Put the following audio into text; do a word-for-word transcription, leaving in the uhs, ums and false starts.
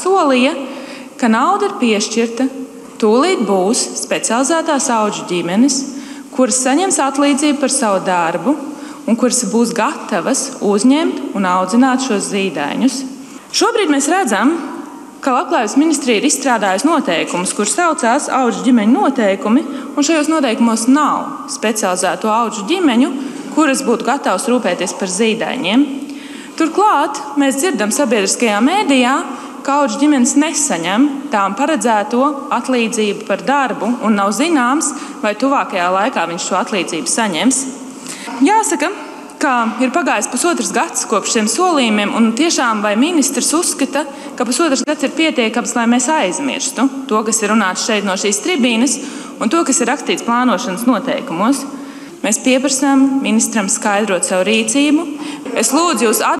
solīja, ka nauda ir piešķirta, tūlīt būs specializētās audžu ģimenes, kuras saņems atlīdzību par savu darbu un kuras būs gatavas uzņemt un audzināt šos zīdaiņus. Šobrīd mēs redzam, ka Labklājības ministrija ir izstrādājusi noteikumus, kur saucās audžu ģimeņu noteikumi, un šajos noteikumos nav specializēto audžu ģimeņu, kuras būtu gatavas rūpēties par zīdaiņiem. Turklāt mēs dzirdam sabiedriskajā mēdījā, ka audžu ģimenes nesaņem tām paredzēto atlīdzību par darbu, un nav zināms, vai tuvākajā laikā viņš šo atlīdzību saņems. Jāsaka, ka ir pagājis pusotrs gads kopš šiem solījumiem, un tiešām vai ministrs uzskata, ka pusotrs gads ir pietiekams, lai mēs aizmirstu to, kas ir runāts šeit no šīs tribīnes, un to, kas ir rakstīts plānošanas noteikumos. Mēs pieprasām ministram skaidrot savu rīcību. Es lūdzu jūs